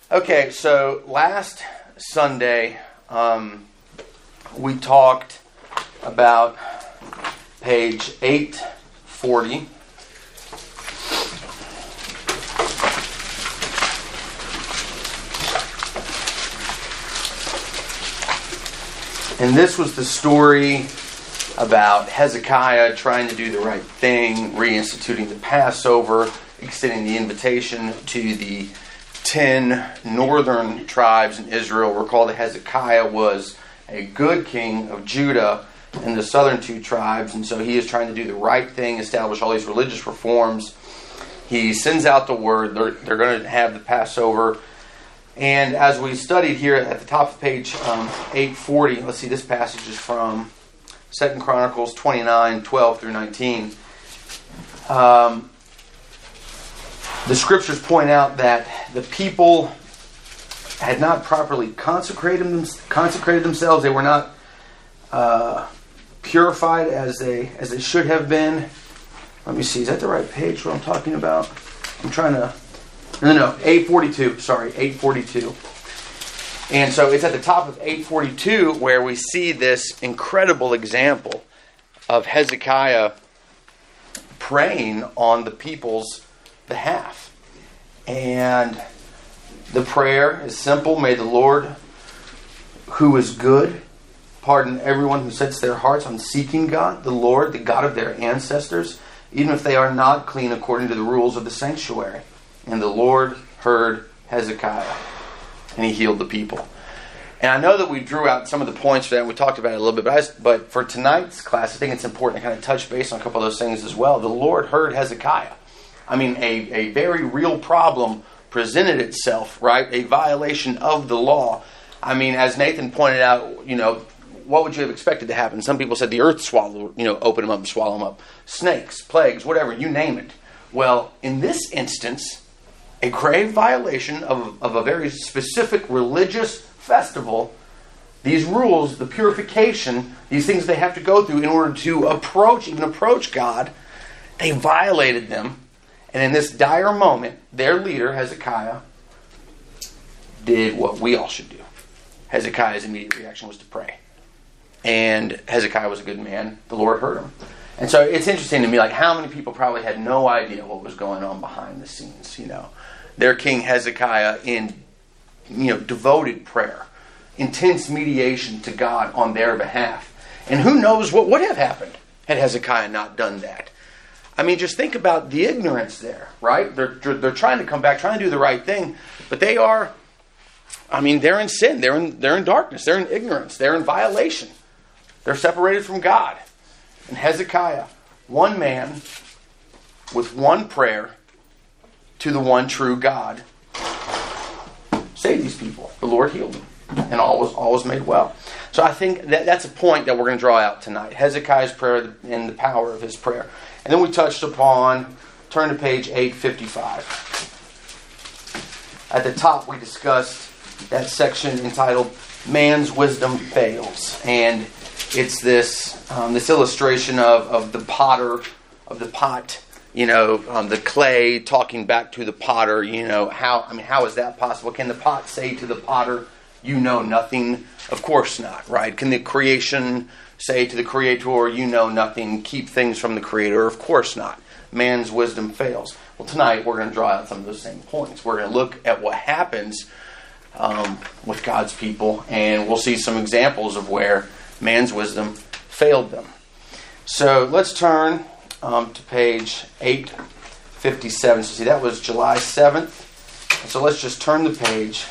Okay, so last Sunday we talked about page 840. And this was the story about Hezekiah trying to do the right thing, reinstituting the Passover, extending the invitation to the 10 northern tribes in Israel. Recall that Hezekiah was a good king of Judah and the southern two tribes, and so he is trying to do the right thing, establish all these religious reforms. He sends out the word. They're going to have the Passover. And as we studied here at the top of page 840, let's see, this passage is from 2 Chronicles 29, 12 through 19. The scriptures point out that the people had not properly consecrated themselves. They were not purified as they should have been. Let me see, is that the right page what I'm talking about? I'm trying to... No, 842. Sorry, 842. And so it's at the top of 842 where we see this incredible example of Hezekiah praying on the people's behalf. And the prayer is simple. May the Lord, who is good, pardon everyone who sets their hearts on seeking God, the Lord, the God of their ancestors, even if they are not clean according to the rules of the sanctuary. And the Lord heard Hezekiah, and he healed the people. And I know that we drew out some of the points for that, and we talked about it a little bit, but for tonight's class, I think it's important to kind of touch base on a couple of those things as well. The Lord heard Hezekiah. I mean, a very real problem presented itself, right? A violation of the law. I mean, as Nathan pointed out, what would you have expected to happen? Some people said the earth open them up and swallow them up. Snakes, plagues, whatever, you name it. Well, in this instance, a grave violation of a very specific religious festival, these rules, the purification, these things they have to go through in order to approach God, they violated them. And in this dire moment, their leader, Hezekiah, did what we all should do. Hezekiah's immediate reaction was to pray. And Hezekiah was a good man. The Lord heard him. And so it's interesting to me, like how many people probably had no idea what was going on behind the scenes, Their king Hezekiah in, devoted prayer, intense mediation to God on their behalf. And who knows what would have happened had Hezekiah not done that. I mean, just think about the ignorance there, right? They're trying to come back, trying to do the right thing, but they're in sin. They're in darkness. They're in ignorance. They're in violation. They're separated from God. And Hezekiah, one man with one prayer to the one true God, saved these people. The Lord healed them. And all was made well. So I think that's a point that we're going to draw out tonight. Hezekiah's prayer and the power of his prayer. And then we touched upon, turn to page 855. At the top we discussed that section entitled Man's Wisdom Fails. And it's this illustration of the potter, of the pot, the clay talking back to the potter. How is that possible? Can the pot say to the potter, you know nothing? Of course not, right? Can the creation say to the creator, you know nothing, keep things from the creator? Of course not. Man's wisdom fails. Well, tonight we're going to draw out some of those same points. We're going to look at what happens with God's people, and we'll see some examples of where man's wisdom failed them. So let's turn to page 857. So see, that was July 7th. So let's just turn the page,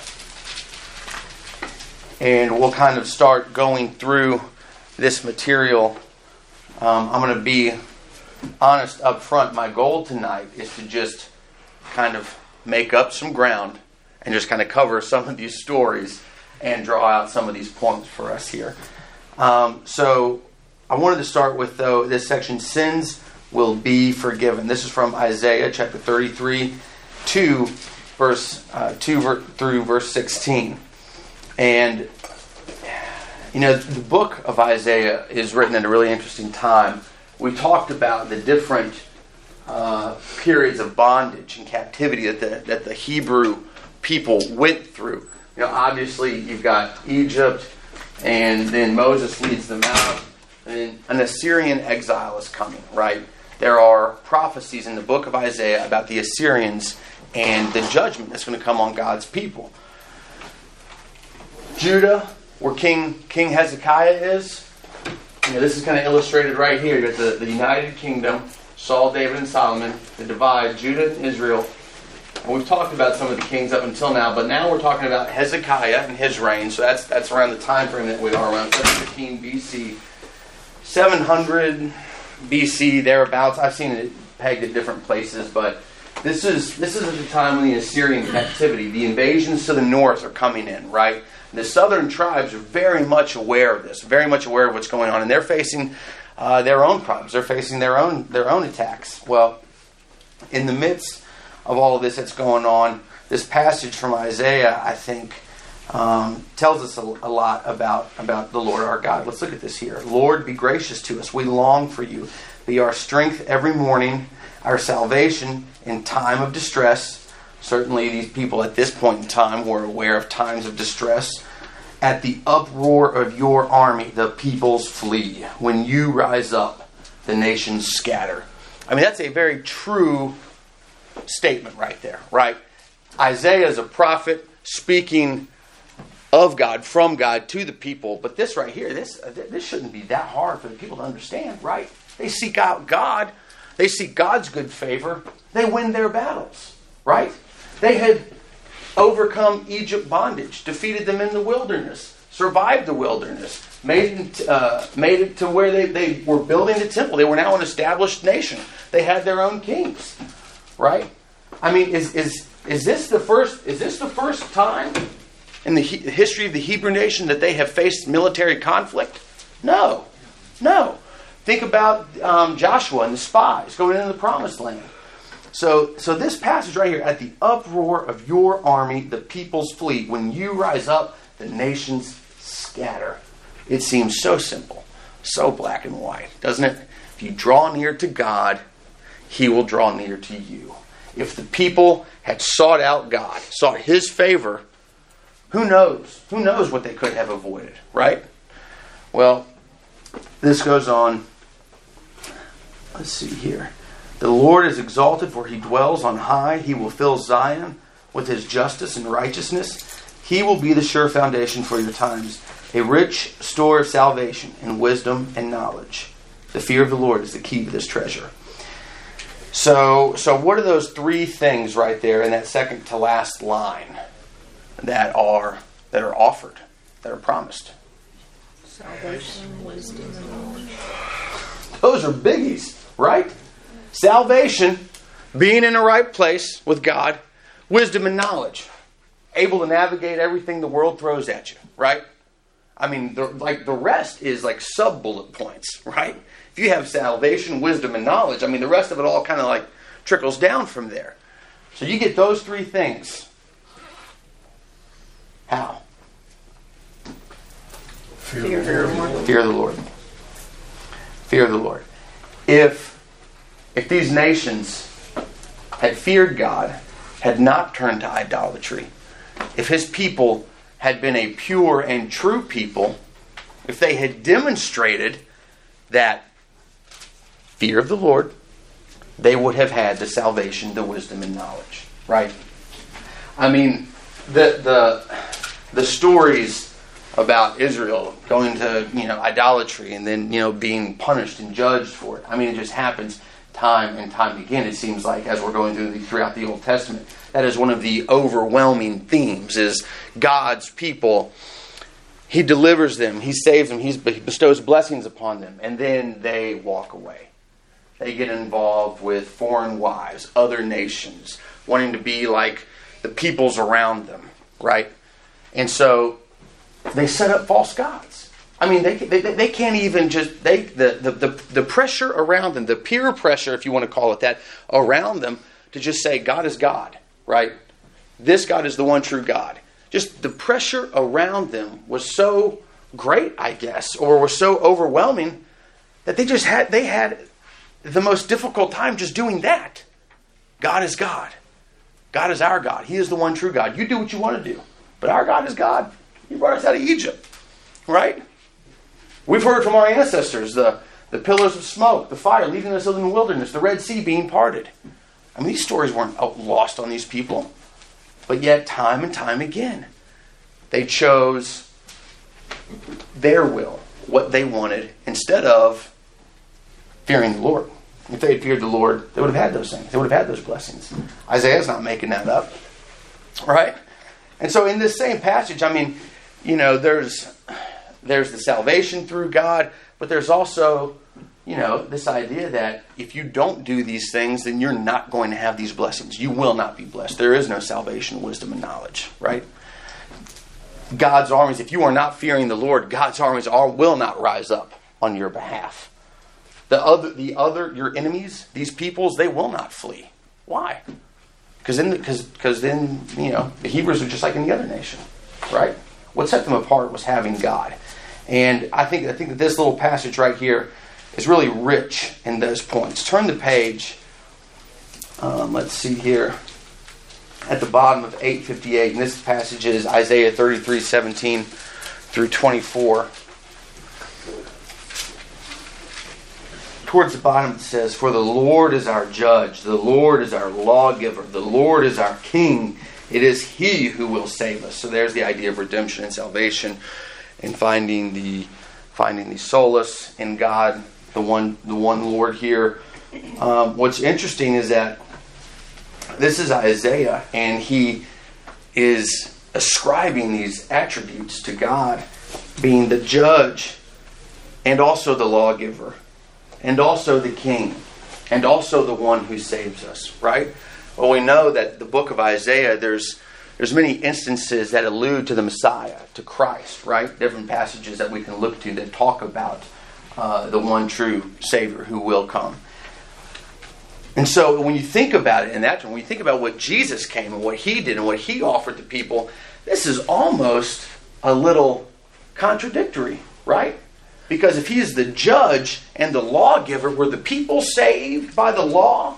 and we'll kind of start going through this material. I'm going to be honest up front. My goal tonight is to just kind of make up some ground and just kind of cover some of these stories and draw out some of these points for us here. So I wanted to start with, though, this section, Sins Will Be Forgiven. This is from Isaiah chapter 33, 2 through verse 16. And the book of Isaiah is written at a really interesting time. We talked about the different periods of bondage and captivity that the Hebrew people went through. Obviously you've got Egypt, and then Moses leads them out, and then an Assyrian exile is coming, right? There are prophecies in the book of Isaiah about the Assyrians and the judgment that's going to come on God's people. Judah, where King Hezekiah is, this is kind of illustrated right here. You got the United Kingdom, Saul, David, and Solomon, the divide, Judah and Israel. And we've talked about some of the kings up until now, but now we're talking about Hezekiah and his reign. So that's around the time frame that we are, around 715 BC, 700 BC, thereabouts. I've seen it pegged at different places, but this is at the time when the Assyrian captivity, the invasions to the north are coming in, right? The southern tribes are very much aware of this, very much aware of what's going on, and they're facing their own problems. They're facing their own attacks. Well, in the midst of all of this that's going on, this passage from Isaiah, I think, tells us a lot about the Lord our God. Let's look at this here. Lord, be gracious to us. We long for you. Be our strength every morning, our salvation in time of distress. Certainly these people at this point in time were aware of times of distress. At the uproar of your army, the peoples flee. When you rise up, the nations scatter. I mean, that's a very true statement right there, right? Isaiah is a prophet speaking of God, from God to the people. But this right here, this shouldn't be that hard for the people to understand, right? They seek out God. They seek God's good favor. They win their battles, right? They had overcome Egypt bondage, defeated them in the wilderness, survived the wilderness, made it to where they were building the temple. They were now an established nation. They had their own kings, right? I mean, is this the first time in the history of the Hebrew nation that they have faced military conflict? No. Think about Joshua and the spies going into the promised land. So this passage right here, at the uproar of your army, the peoples flee. When you rise up, the nations scatter. It seems so simple, so black and white, doesn't it? If you draw near to God, He will draw near to you. If the people had sought out God, sought His favor, who knows? Who knows what they could have avoided, right? Well, this goes on. Let's see here. The Lord is exalted, for He dwells on high. He will fill Zion with His justice and righteousness. He will be the sure foundation for your times, a rich store of salvation and wisdom and knowledge. The fear of the Lord is the key to this treasure. So what are those three things right there in that second to last line that are offered, that are promised? Salvation, wisdom, and knowledge. Those are biggies, right? Salvation, being in the right place with God, wisdom and knowledge, able to navigate everything the world throws at you, right? I mean, the rest is like sub-bullet points, right? If you have salvation, wisdom, and knowledge, I mean, the rest of it all kind of like trickles down from there. So you get those three things. How? Fear of the Lord. Fear of the Lord. Fear of the Lord. If these nations had feared God, had not turned to idolatry, if His people had been a pure and true people, if they had demonstrated that fear of the Lord, they would have had the salvation, the wisdom, and knowledge. Right? I mean, the stories about Israel going to idolatry and then being punished and judged for it. I mean, it just happens time and time again. It seems like as we're going throughout the Old Testament, that is one of the overwhelming themes: is God's people. He delivers them, He saves them, He bestows blessings upon them, and then they walk away. They get involved with foreign wives, other nations, wanting to be like the peoples around them, right? And so they set up false gods. I mean, they can't even just the pressure around them, the peer pressure, if you want to call it that, around them to just say God is God, right? This God is the one true God. Just the pressure around them was so great, I guess, or was so overwhelming that they had the most difficult time just doing that. God is God. God is our God. He is the one true God. You do what you want to do. But our God is God. He brought us out of Egypt. Right? We've heard from our ancestors, the pillars of smoke, the fire leading us in the wilderness, the Red Sea being parted. I mean, these stories weren't lost on these people. But yet, time and time again, they chose their will, what they wanted, instead of fearing the Lord. If they had feared the Lord, they would have had those things. They would have had those blessings. Isaiah's not making that up. Right? And so in this same passage, I mean, you know, there's the salvation through God, but there's also, you know, this idea that if you don't do these things, then you're not going to have these blessings. You will not be blessed. There is no salvation, wisdom, and knowledge. Right? God's armies, if you are not fearing the Lord, God's armies will not rise up on your behalf. Your enemies, these peoples, they will not flee. Why? Because then, you know, the Hebrews are just like any other nation, right? What set them apart was having God. And I think that this little passage right here is really rich in those points. Turn the page. Let's see here. At the bottom of 858, and this passage is Isaiah 33:17 through 24. Towards the bottom it says, "For the Lord is our judge, the Lord is our lawgiver, the Lord is our king. It is He who will save us." So there's the idea of redemption and salvation, and finding the solace in God, the one Lord here. What's interesting is that this is Isaiah, and he is ascribing these attributes to God, being the judge, and also the lawgiver, and also the king, and also the one who saves us, right? Well, we know that the book of Isaiah, there's many instances that allude to the Messiah, to Christ, right? Different passages that we can look to that talk about the one true Savior who will come. And so when you think about it in that term, when you think about what Jesus came and what He did and what He offered to people, this is almost a little contradictory, right? Because if He is the judge and the lawgiver, were the people saved by the law?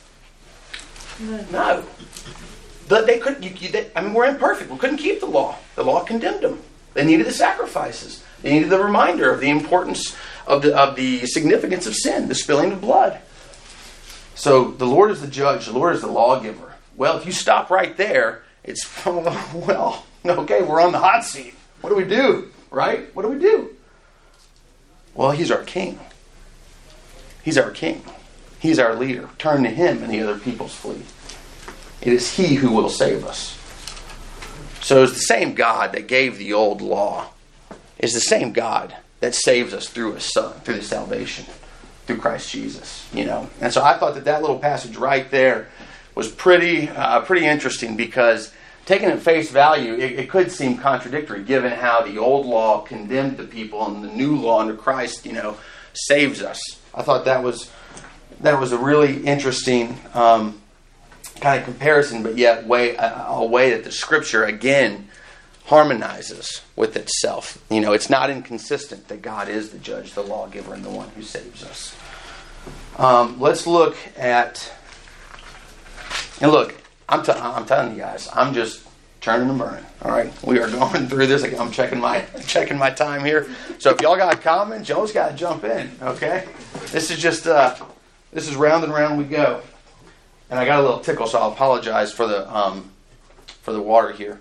No. They couldn't. We're imperfect. We couldn't keep the law. The law condemned them. They needed the sacrifices. They needed the reminder of the importance of the significance of sin, the spilling of blood. So the Lord is the judge. The Lord is the lawgiver. Well, if you stop right there, it's, well, okay, we're on the hot seat. What do we do? Right? What do we do? Well, He's our king. He's our king. He's our leader. Turn to Him and the other peoples flee. It is He who will save us. So it's the same God that gave the old law. It's the same God that saves us through His Son, through the salvation, through Christ Jesus. You know, and so I thought that little passage right there was pretty interesting, because taken at face value, it could seem contradictory given how the old law condemned the people and the new law under Christ, you know, saves us. I thought that was a really interesting kind of comparison, but yet a way that the Scripture again harmonizes with itself. You know, it's not inconsistent that God is the judge, the lawgiver, and the one who saves us. Let's look at, and look, I'm telling you guys, I'm just turning and burning. All right, we are going through this. I'm checking my time here. So if y'all got comments, y'all just got to jump in. Okay, this is just this is round and round we go. And I got a little tickle, so I'll apologize for the water here.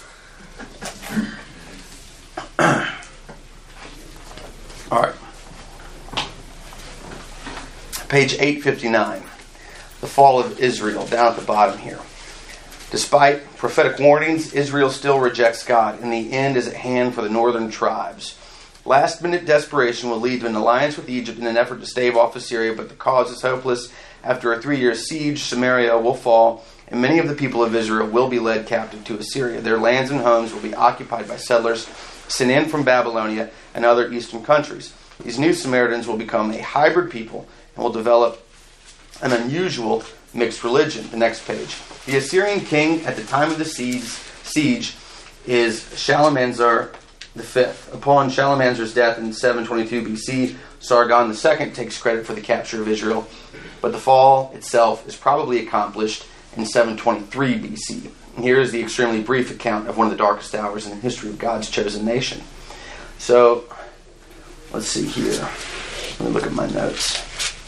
All right. Page 859. The fall of Israel, down at the bottom here. Despite prophetic warnings, Israel still rejects God, and the end is at hand for the northern tribes. Last-minute desperation will lead to an alliance with Egypt in an effort to stave off Assyria, but the cause is hopeless. After a 3-year siege, Samaria will fall, and many of the people of Israel will be led captive to Assyria. Their lands and homes will be occupied by settlers sent in from Babylonia and other eastern countries. These new Samaritans will become a hybrid people and will develop an unusual mixed religion. The next page. The Assyrian king at the time of the siege is Shalmaneser V. Upon Shalmaneser's death in 722 BC, Sargon II takes credit for the capture of Israel, but the fall itself is probably accomplished in 723 BC. And here is the extremely brief account of one of the darkest hours in the history of God's chosen nation. So, let's see here. Let me look at my notes.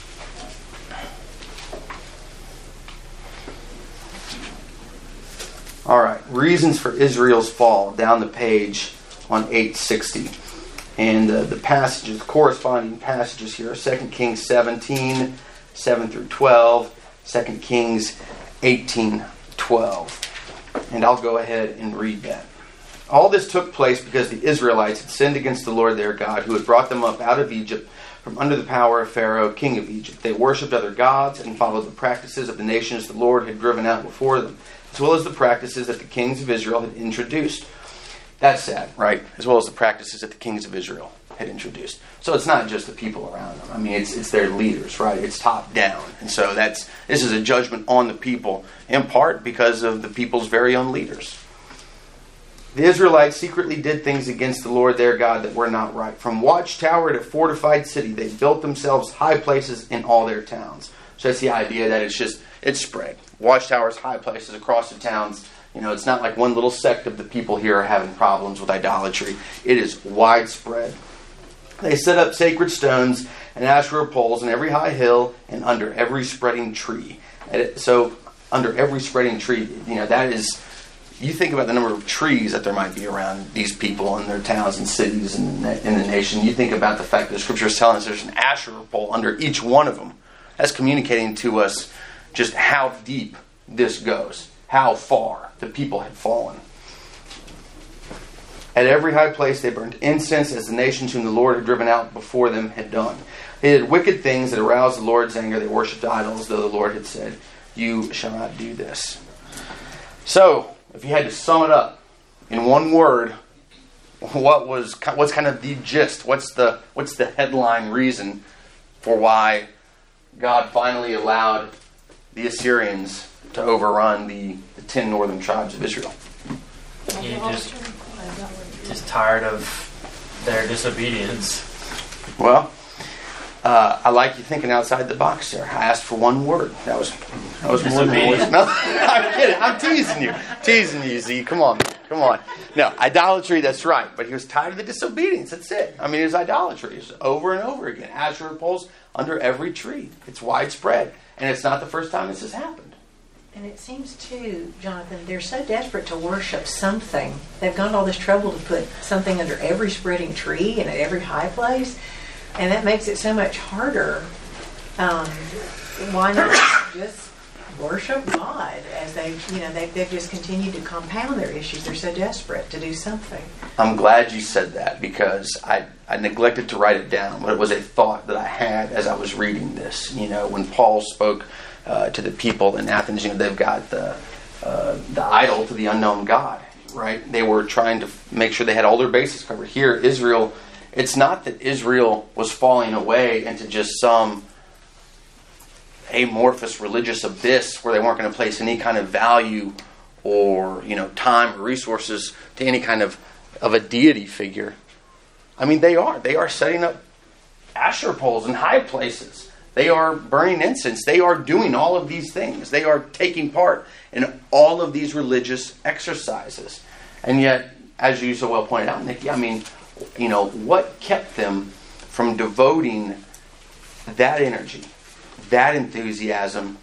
All right, reasons for Israel's fall, down the page on 860. And the passages, corresponding passages here are 2 Kings 17, 7 through 12, 2 Kings 18, 12. And I'll go ahead and read that. All this took place because the Israelites had sinned against the Lord their God, who had brought them up out of Egypt from under the power of Pharaoh, king of Egypt. They worshipped other gods and followed the practices of the nations the Lord had driven out before them, as well as the practices that the kings of Israel had introduced. That's sad, right? As well as the practices that the kings of Israel had introduced. So it's not just the people around them. I mean, it's their leaders, right? It's top down. And so this is a judgment on the people, in part because of the people's very own leaders. The Israelites secretly did things against the Lord their God that were not right. From watchtower to fortified city, they built themselves high places in all their towns. So that's the idea that it's spread. Watchtowers, high places across the towns. You know, it's not like one little sect of the people here are having problems with idolatry. It is widespread. They set up sacred stones and Asherah poles in every high hill and under every spreading tree. So, under every spreading tree, you know, that is... You think about the number of trees that there might be around these people in their towns and cities and in the nation. You think about the fact that the Scripture is telling us there's an Asherah pole under each one of them. That's communicating to us just how deep this goes, how far the people had fallen. At every high place they burned incense, as the nations whom the Lord had driven out before them had done. They did wicked things that aroused the Lord's anger. They worshipped idols, though the Lord had said, "You shall not do this." So, if you had to sum it up in one word, what's kind of the gist? What's the headline reason for why God finally allowed the Assyrians to overrun the 10 northern tribes of Israel? He just tired of their disobedience. Well, I like you thinking outside the box there. I asked for one word. That was more than one word. No, I'm kidding. I'm teasing you, Z. Come on. No, idolatry, that's right. But he was tired of the disobedience. That's it. I mean, it was idolatry. It's over and over again. Asherah poles under every tree. It's widespread. And it's not the first time this has happened. And it seems too, Jonathan, they're so desperate to worship something. They've gone to all this trouble to put something under every spreading tree and at every high place. And that makes it so much harder. Why not just worship God as they've just continued to compound their issues. They're so desperate to do something. I'm glad you said that because I neglected to write it down, but it was a thought that I had as I was reading this. You know, when Paul spoke to the people in Athens, you know, they've got the idol to the unknown God, right? They were trying to make sure they had all their bases covered. Here, Israel, it's not that Israel was falling away into just some amorphous religious abyss where they weren't going to place any kind of value or, you know, time or resources to any kind of a deity figure. I mean, they are setting up Asherah poles in high places. They are burning incense. They are doing all of these things. They are taking part in all of these religious exercises. And yet, as you so well pointed out, Nikki, I mean, you know, what kept them from devoting that energy, that enthusiasm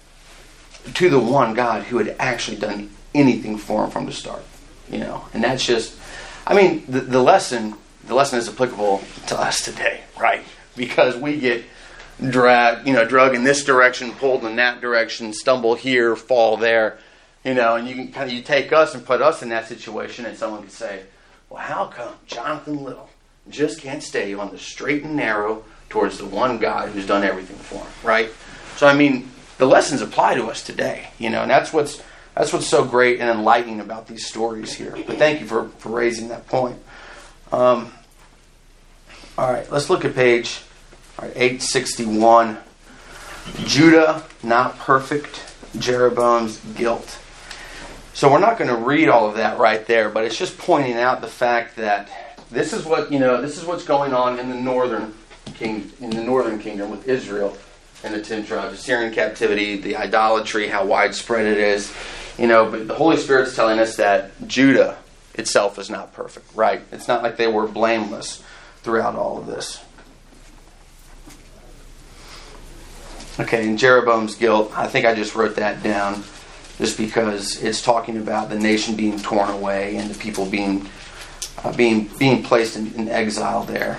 to the one God who had actually done anything for them from the start? You know, and that's just, I mean, the lesson is applicable to us today, right? Because we get drug in this direction, pulled in that direction, stumble here, fall there, you know, and you take us and put us in that situation, and someone could say, well, how come Jonathan Little just can't stay on the straight and narrow towards the one God who's done everything for him, right? So, I mean, the lessons apply to us today, you know, and that's what's so great and enlightening about these stories here. But thank you for raising that point. All right, let's look at page 861. Judah, not perfect, Jeroboam's guilt. So we're not going to read all of that right there, but it's just pointing out the fact that this is what's going on in the northern kingdom with Israel. and the 10 tribes. Assyrian captivity, the idolatry, how widespread it is. But the Holy Spirit's telling us that Judah itself is not perfect, right? It's not like they were blameless throughout all of this. Okay, and Jeroboam's guilt, I think I just wrote that down just because it's talking about the nation being torn away and the people being placed in exile there.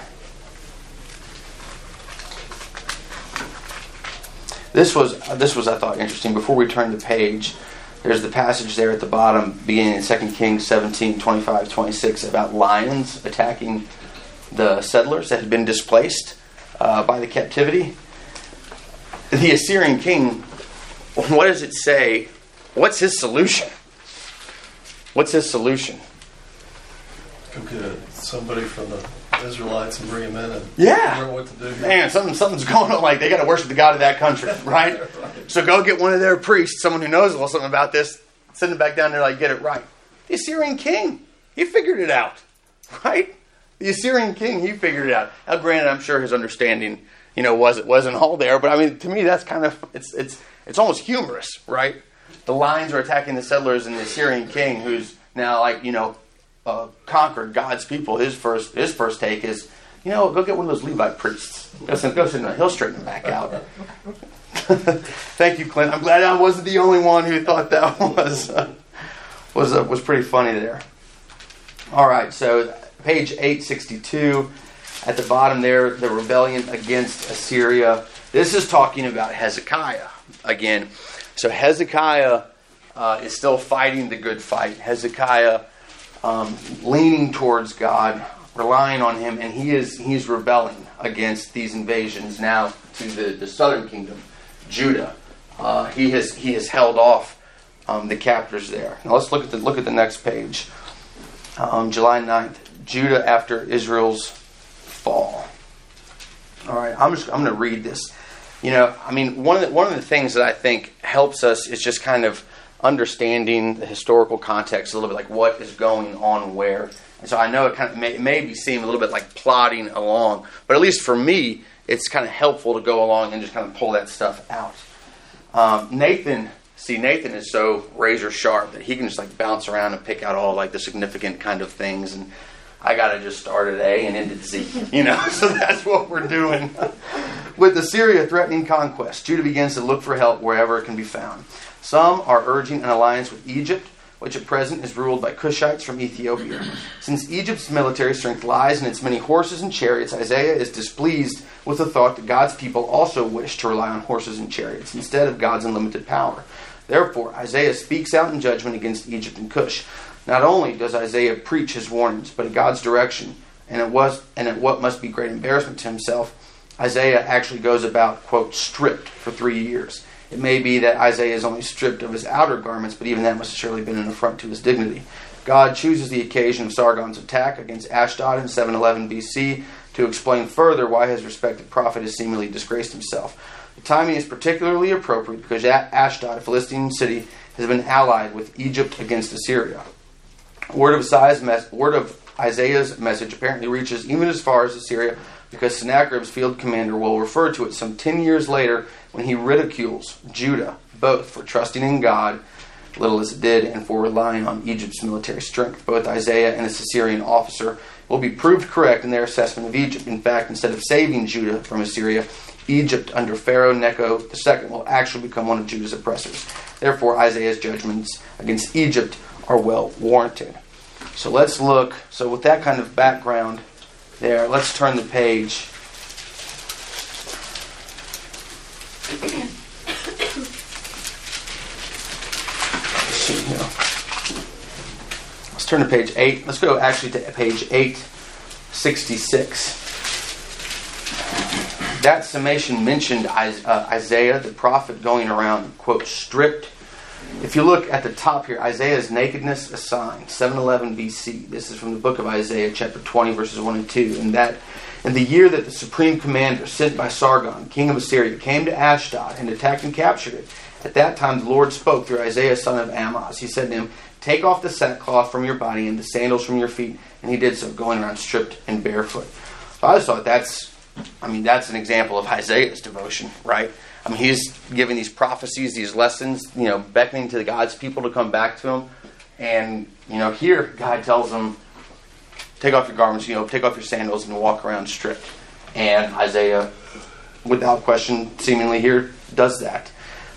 This was I thought interesting. Before we turn the page, there's the passage there at the bottom, beginning in 2 Kings 17, 25, 26, about lions attacking the settlers that had been displaced by the captivity. The Assyrian king, what does it say? What's his solution? What's his solution? Go get somebody from the Israelites and bring them in and Yeah. know what to do. Man, something's going on. Like, they got to worship the God of that country, right? So go get one of their priests, someone who knows a little something about this, send them back down there, like, get it right. The Assyrian king, he figured it out, right? The Assyrian king, he figured it out. Now, granted, I'm sure his understanding, wasn't all there, but I mean, to me, that's kind of it's almost humorous, right? The lions are attacking the settlers, and the Assyrian king, who's now conquered God's people, his first take is, go get one of those Levite priests. Go sit in the hill, straighten them back out. Thank you, Clint. I'm glad I wasn't the only one who thought that was pretty funny there. All right, so page 862, at the bottom there, the rebellion against Assyria. This is talking about Hezekiah again. So Hezekiah is still fighting the good fight. Hezekiah leaning towards God, relying on Him, and he's rebelling against these invasions now to the southern kingdom, Judah. He has held off the captors there. Now let's look at the next page. July 9th, Judah after Israel's fall. All right, I'm going to read this. One of the things that I think helps us is just kind of understanding the historical context a little bit, like what is going on where. And so I know it kind of may seem a little bit like plodding along, but at least for me, it's kind of helpful to go along and just kind of pull that stuff out. Nathan is so razor sharp that he can just like bounce around and pick out all like the significant kind of things, and I got to just start at A and end at Z, so that's what we're doing. With Assyria threatening conquest, Judah begins to look for help wherever it can be found. Some are urging an alliance with Egypt, which at present is ruled by Cushites from Ethiopia. Since Egypt's military strength lies in its many horses and chariots, Isaiah is displeased with the thought that God's people also wish to rely on horses and chariots instead of God's unlimited power. Therefore, Isaiah speaks out in judgment against Egypt and Cush. Not only does Isaiah preach his warnings, but in God's direction, and at what must be great embarrassment to himself, Isaiah actually goes about, quote, stripped for 3 years. It may be that Isaiah is only stripped of his outer garments, but even that must have surely been an affront to his dignity. God chooses the occasion of Sargon's attack against Ashdod in 711 BC to explain further why his respected prophet has seemingly disgraced himself. The timing is particularly appropriate because Ashdod, a Philistine city, has been allied with Egypt against Assyria. Word of Isaiah's message apparently reaches even as far as Assyria, because Sennacherib's field commander will refer to it some 10 years later when he ridicules Judah, both for trusting in God, little as it did, and for relying on Egypt's military strength. Both Isaiah and this Assyrian officer will be proved correct in their assessment of Egypt. In fact, instead of saving Judah from Assyria, Egypt under Pharaoh Necho II will actually become one of Judah's oppressors. Therefore, Isaiah's judgments against Egypt are well warranted. So let's look. So with that kind of background there, let's turn the page. Let's see here. Let's turn to page 8. Let's go actually to page 866. That summation mentioned Isaiah, the prophet, going around, quote, stripped. If you look at the top here, Isaiah's nakedness assigned, 711 BC. This is from the book of Isaiah, chapter 20, verses 1 and 2. And that in the year that the supreme commander sent by Sargon, king of Assyria, came to Ashdod and attacked and captured it, at that time the Lord spoke through Isaiah, son of Amoz. He said to him, take off the sackcloth from your body and the sandals from your feet. And he did so, going around stripped and barefoot. So I just thought that's an example of Isaiah's devotion, right? I mean, he's giving these prophecies, these lessons, beckoning to God's people to come back to him. And, here God tells them, take off your garments, take off your sandals and walk around stripped. And Isaiah, without question, seemingly here does that.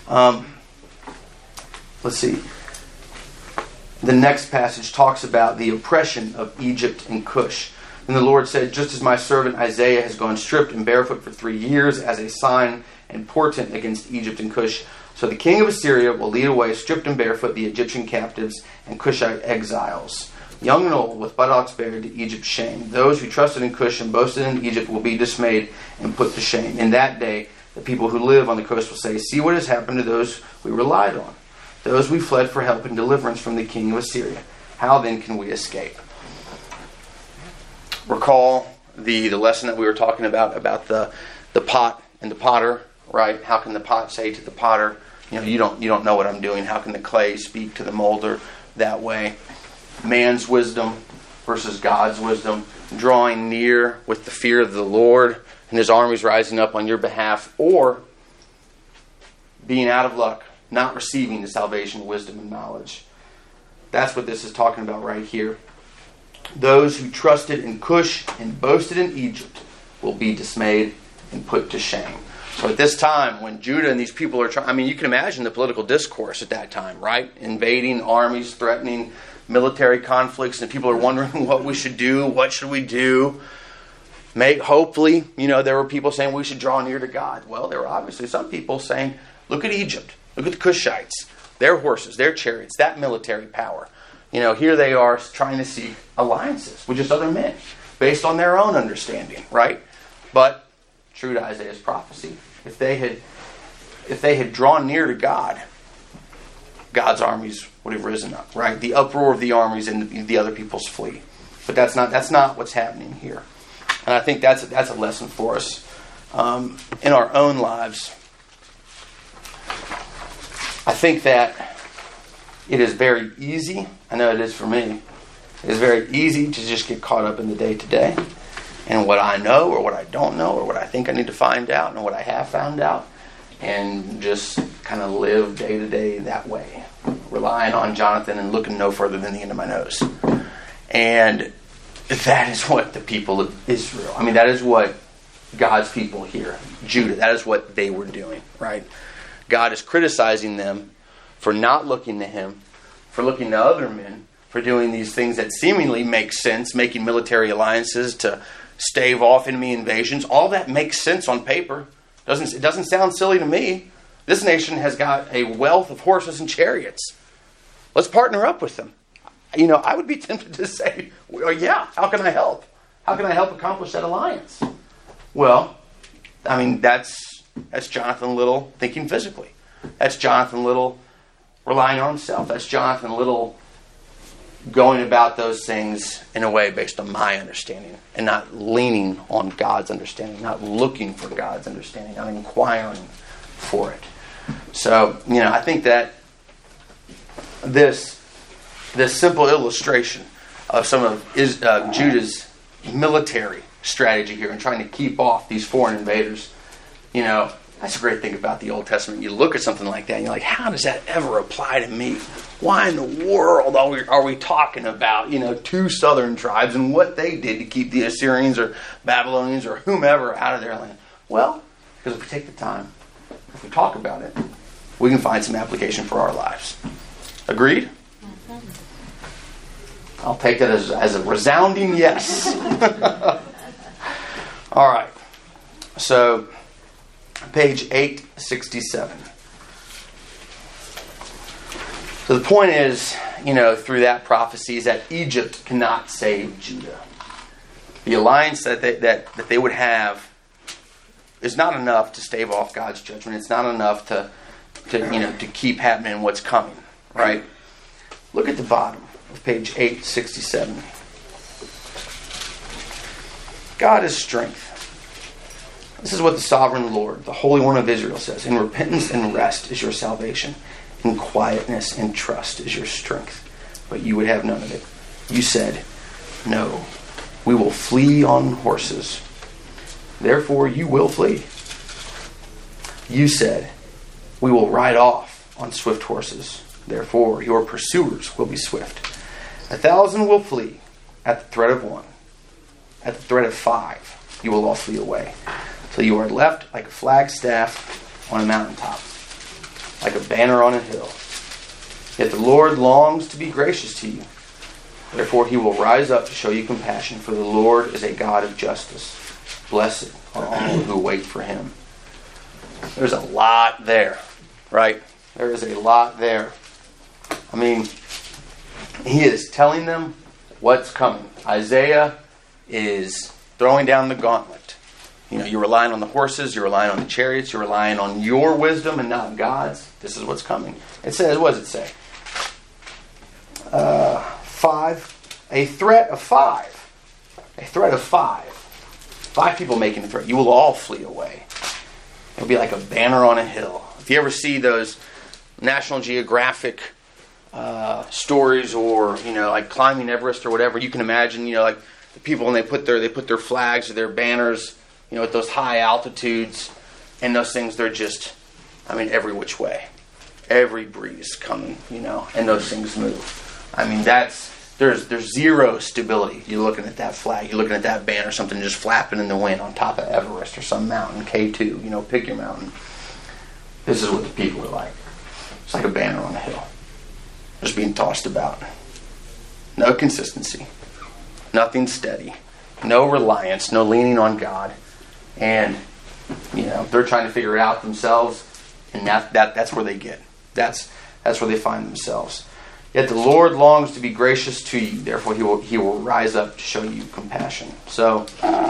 Let's see. The next passage talks about the oppression of Egypt and Cush. And the Lord said, just as my servant Isaiah has gone stripped and barefoot for 3 years as a sign and portent against Egypt and Cush, so the king of Assyria will lead away stripped and barefoot the Egyptian captives and Cushite exiles, young and old, with buttocks bared, to Egypt's shame. Those who trusted in Cush and boasted in Egypt will be dismayed and put to shame. In that day, the people who live on the coast will say, see what has happened to those we relied on, those we fled for help and deliverance from the king of Assyria. How then can we escape? Recall the lesson that we were talking about the pot and the potter, right? How can the pot say to the potter, you don't know what I'm doing? How can the clay speak to the molder that way? Man's wisdom versus God's wisdom, drawing near with the fear of the Lord and his armies rising up on your behalf, or being out of luck, not receiving the salvation, wisdom, and knowledge. That's what this is talking about right here. Those who trusted in Cush and boasted in Egypt will be dismayed and put to shame. So at this time, when Judah and these people are trying, you can imagine the political discourse at that time, right? Invading armies, threatening military conflicts, and people are wondering what we should do, what should we do? Hopefully, there were people saying we should draw near to God. Well, there were obviously some people saying, look at Egypt, look at the Cushites, their horses, their chariots, that military power. Here they are trying to seek alliances with just other men based on their own understanding, right? But true to Isaiah's prophecy, if they had drawn near to God, God's armies would have risen up, right? The uproar of the armies and the other people's flee. But that's not what's happening here. And I think that's a lesson for us in our own lives. I think that it is very easy, I know it is for me, it is very easy to just get caught up in the day-to-day and what I know or what I don't know or what I think I need to find out and what I have found out, and just kind of live day-to-day that way, relying on Jonathan and looking no further than the end of my nose. And that is what the people of Israel, that is what God's people here, Judah, that is what they were doing, right? God is criticizing them for not looking to him, for looking to other men, for doing these things that seemingly make sense, making military alliances to stave off enemy invasions. All that makes sense on paper. It doesn't sound silly to me. This nation has got a wealth of horses and chariots. Let's partner up with them. I would be tempted to say, well, yeah, how can I help? How can I help accomplish that alliance? Well, that's Jonathan Little thinking physically. That's Jonathan Little relying on himself. That's Jonathan Little going about those things in a way based on my understanding and not leaning on God's understanding, not looking for God's understanding, not inquiring for it. So, I think that this simple illustration of some of Judah's military strategy here and trying to keep off these foreign invaders, that's a great thing about the Old Testament. You look at something like that and you're like, how does that ever apply to me? Why in the world are we talking about, two southern tribes and what they did to keep the Assyrians or Babylonians or whomever out of their land? Well, because if we take the time, if we talk about it, we can find some application for our lives. Agreed? I'll take that as a resounding yes. All right. So, page 867. So the point is, through that prophecy is that Egypt cannot save Judah. The alliance that they would have is not enough to stave off God's judgment. It's not enough to keep happening what's coming, right? Look at the bottom of page 867. God is strength. This is what the sovereign Lord, the Holy One of Israel, says. In repentance and rest is your salvation. In quietness and trust is your strength. But you would have none of it. You said, no, we will flee on horses. Therefore you will flee. You said, we will ride off on swift horses. Therefore, your pursuers will be swift. 1,000 will flee at the threat of one. At the threat of 5, you will all flee away. So you are left like a flagstaff on a mountaintop, like a banner on a hill. Yet the Lord longs to be gracious to you. Therefore, he will rise up to show you compassion, for the Lord is a God of justice. Blessed are all who wait for him. There's a lot there, right? There is a lot there. I mean, he is telling them what's coming. Isaiah is throwing down the gauntlet. You know, you're relying on the horses, you're relying on the chariots, you're relying on your wisdom and not God's. This is what's coming. It says, what does it say? 5. A threat of 5. A threat of 5. 5 people making a threat. You will all flee away. It'll be like a banner on a hill. If you ever see those National Geographic stories, or like climbing Everest or whatever, you can imagine like the people when they put their flags or their banners at those high altitudes, and those things, they're just every which way, every breeze coming, and those things move. There's zero stability. You're looking at that flag, you're looking at that banner, something just flapping in the wind on top of Everest or some mountain, K2, pick your mountain. This is what the people are like. It's like a banner on a hill, just being tossed about. No consistency, nothing steady, no reliance, no leaning on God, and they're trying to figure it out themselves, and that's where they get. That's where they find themselves. Yet the Lord longs to be gracious to you. Therefore, He will rise up to show you compassion. So,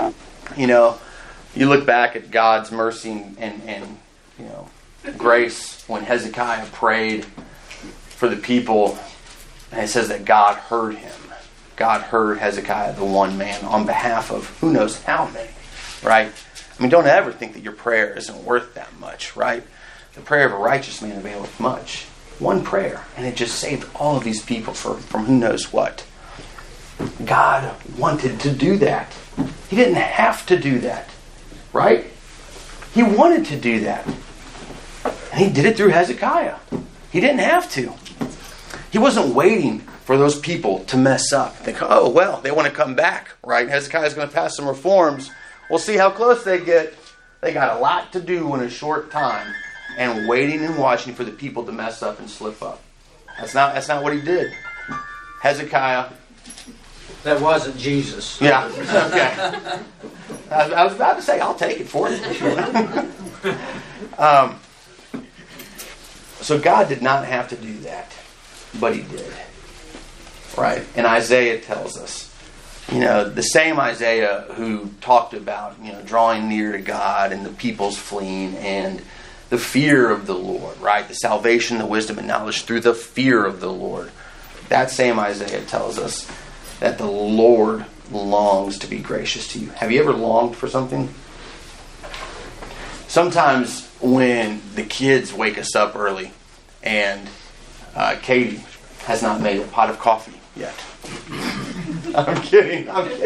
you look back at God's mercy and grace when Hezekiah prayed for the people, and it says that God heard him. God heard Hezekiah, the one man, on behalf of who knows how many, right? Don't ever think that your prayer isn't worth that much, right? The prayer of a righteous man availeth much. One prayer, and it just saved all of these people from who knows what. God wanted to do that. He didn't have to do that, right? He wanted to do that. And he did it through Hezekiah. He didn't have to. He wasn't waiting for those people to mess up. Think, oh, well, they want to come back, right? Hezekiah's going to pass some reforms. We'll see how close they get. They got a lot to do in a short time, and waiting and watching for the people to mess up and slip up. That's not what he did. Hezekiah. That wasn't Jesus. Yeah. Okay. I was about to say, I'll take it for you. So God did not have to do that, but He did. Right? And Isaiah tells us, the same Isaiah who talked about, drawing near to God and the people's fleeing and the fear of the Lord, right? The salvation, the wisdom, and knowledge through the fear of the Lord. That same Isaiah tells us that the Lord longs to be gracious to you. Have you ever longed for something? Sometimes when the kids wake us up early and Katie has not made a pot of coffee yet. I'm kidding.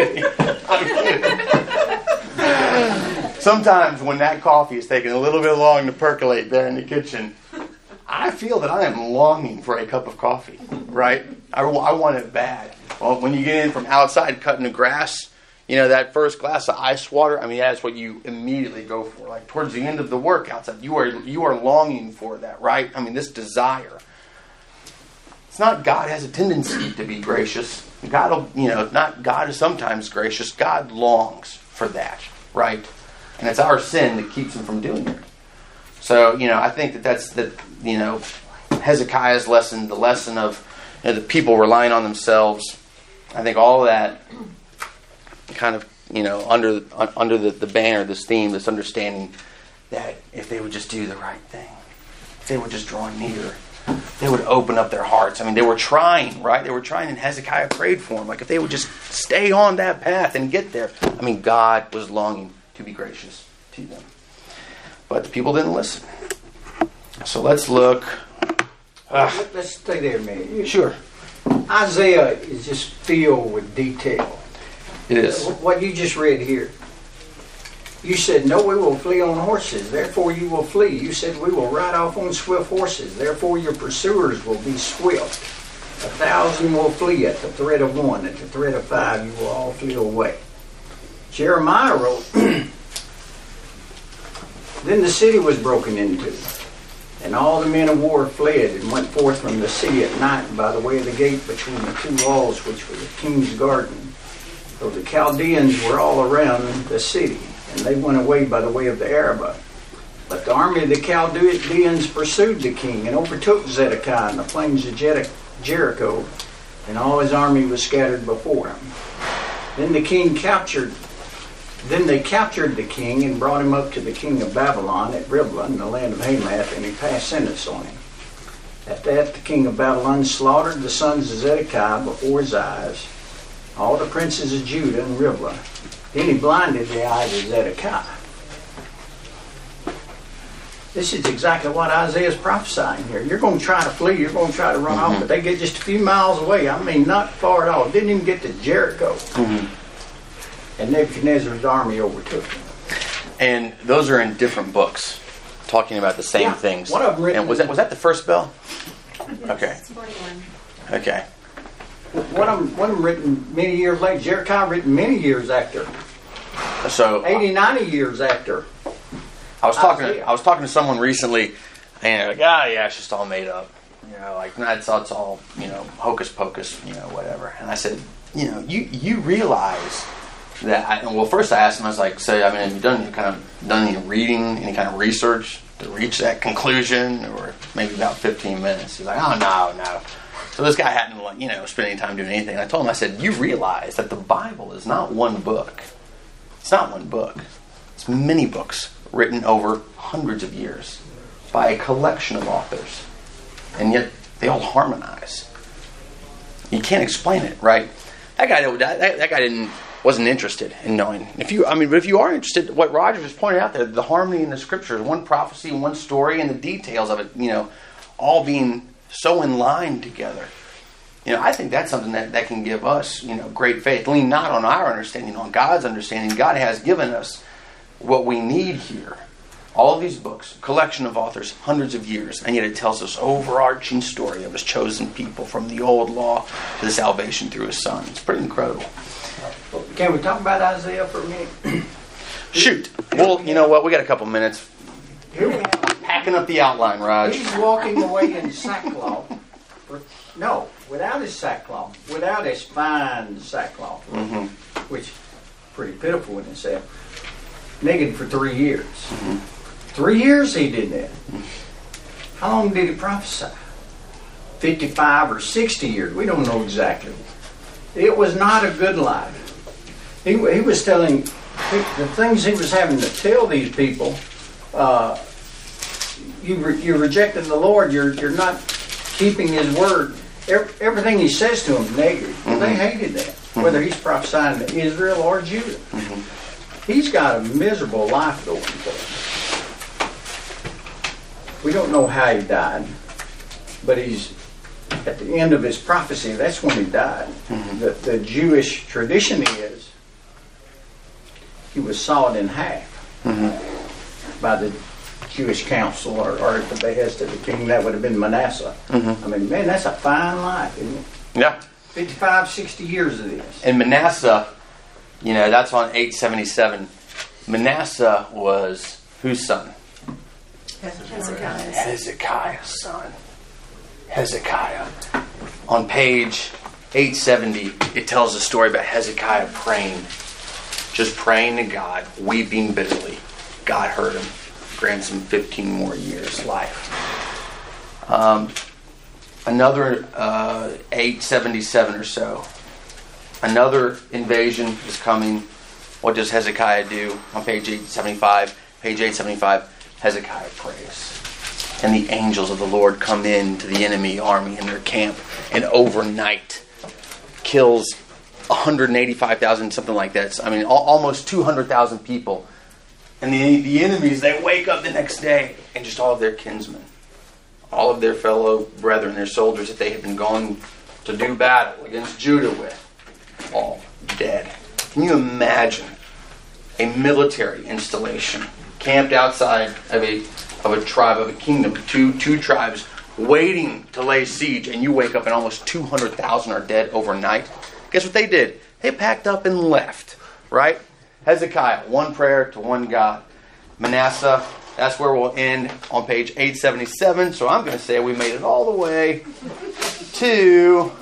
Sometimes when that coffee is taking a little bit long to percolate there in the kitchen, I feel that I am longing for a cup of coffee, right? I want it bad. Well, when you get in from outside cutting the grass, that first glass of ice water, that's what you immediately go for. Like towards the end of the work outside, you are longing for that, right? This desire. It's not God has a tendency to be gracious. God is sometimes gracious. God longs for that, right? And it's our sin that keeps Him from doing it. So, I think that's Hezekiah's lesson, the lesson of the people relying on themselves. I think all of that kind of, under the banner, this theme, this understanding that if they would just do the right thing, if they would just draw near, they would open up their hearts. They were trying, right? They were trying, and Hezekiah prayed for them. Like if they would just stay on that path and get there. God was longing to be gracious to them. But the people didn't listen. So let's look. Let's stay there a minute. Sure. Isaiah is just filled with detail. It is. What you just read here. You said, no, we will flee on horses, therefore you will flee. You said, we will ride off on swift horses, therefore your pursuers will be swift. 1,000 will flee at the threat of one, at the threat of 5 you will all flee away. Jeremiah wrote, then the city was broken into, and all the men of war fled and went forth from the city at night by the way of the gate between the 2 walls which were the king's garden. So the Chaldeans were all around the city, and they went away by the way of the Arabah. But the army of the Chaldeans pursued the king and overtook Zedekiah in the plains of Jericho, and all his army was scattered before him. Then they captured the king and brought him up to the king of Babylon at Riblah in the land of Hamath, and he passed sentence on him. At that the king of Babylon slaughtered the sons of Zedekiah before his eyes, all the princes of Judah and Riblah. Then he blinded the eyes of Zedekiah. This is exactly what Isaiah is prophesying here. You're going to try to flee, you're going to try to run off, but they get just a few miles away. I mean, not far at all. Didn't even get to Jericho. And Nebuchadnezzar's army overtook him. And those are in different books, talking about the same things. One of them written. And was that the first bell? Okay. It's 41. Okay. One of them written many years later. Jericho written many years after. So 80, 90 years after. I was talking to someone recently, and they're like, yeah, it's just all made up. You know, like it's all hocus pocus, whatever. And I said, you realize that? Well, first I asked him, I was like, have you done any reading, any kind of research to reach that conclusion, or maybe about 15 minutes? He's like, oh no. So this guy hadn't spent any time doing anything. And I told him, I said, you realize that the Bible is not one book. It's not one book. It's many books written over hundreds of years by a collection of authors, and yet they all harmonize. You can't explain it, right? That guy wasn't interested in knowing. But if you are interested, what Roger just pointed out there, the harmony in the scriptures, one prophecy, one story, and the details of it, all being so in line together. I think that's something that can give us, great faith. Lean not on our understanding, on God's understanding. God has given us what we need here. All of these books, collection of authors, hundreds of years, and yet it tells us overarching story of His chosen people from the old law to the salvation through His Son. It's pretty incredible. Can we talk about Isaiah for a minute? Shoot. Well, you know what? We got a couple minutes. Here we have. Packing up the outline, Raj. He's walking away in sackcloth. Without his sackcloth. Without his fine sackcloth. Which is pretty pitiful in itself. Naked for 3 years. 3 years he did that. How long did he prophesy? 55 or 60 years. We don't know exactly. It was not a good life. He was telling the things he was having to tell these people. You're rejecting the Lord. You're not keeping His word. Everything he says to them is negative. They hated that. Whether he's prophesying to Israel or Judah. He's got a miserable life going for him. We don't know how he died, but he's at the end of his prophecy. That's when he died. The Jewish tradition is he was sawed in half by the Jewish council, or at the behest of the king. That would have been Manasseh. Man, that's a fine life, isn't it? Yeah. 55, 60 years of this. And Manasseh, that's on 877. Manasseh was whose son? Hezekiah's son. Hezekiah. On page 870, it tells a story about Hezekiah praying. Just praying to God, weeping bitterly. God heard him. Grants him 15 more years life. Another 877 or so. Another invasion is coming. What does Hezekiah do? On page 875, Hezekiah prays. And the angels of the Lord come in to the enemy army in their camp, and overnight kills 185,000, something like that. Almost 200,000 people. And the enemies, they wake up the next day, and just all of their kinsmen, all of their fellow brethren, their soldiers that they had been going to do battle against Judah with, all dead. Can you imagine a military installation, camped outside of a tribe, of a kingdom, two tribes waiting to lay siege, and you wake up and almost 200,000 are dead overnight. Guess what they did? They packed up and left, right? Hezekiah, one prayer to one God. Manasseh, that's where we'll end on page 877. So I'm going to say we made it all the way to...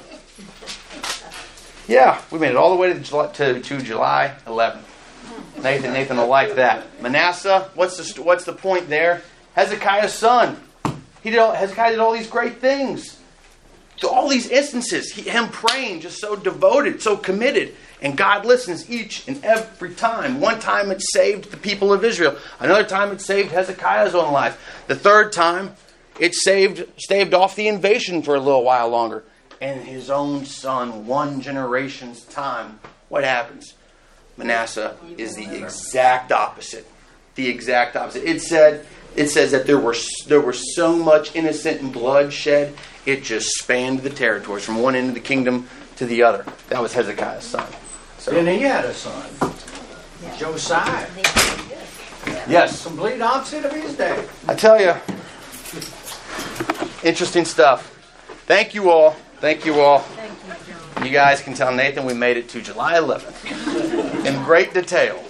Yeah, we made it all the way to July 11th. Nathan will like that. Manasseh, what's the point there? Hezekiah's son. Hezekiah did all these great things. All these instances, him praying, just so devoted, so committed. And God listens each and every time. One time it saved the people of Israel. Another time it saved Hezekiah's own life. The third time it staved off the invasion for a little while longer. And his own son, one generation's time, what happens? Manasseh is the exact opposite. The exact opposite. It says that there were so much innocent blood shed, it just spanned the territories from one end of the kingdom to the other. That was Hezekiah's son. So, Then he had a son, Josiah. yes, Complete opposite of his dad. I tell you, interesting stuff. Thank you all. Thank you, John. You guys can tell Nathan we made it to July 11th in great detail.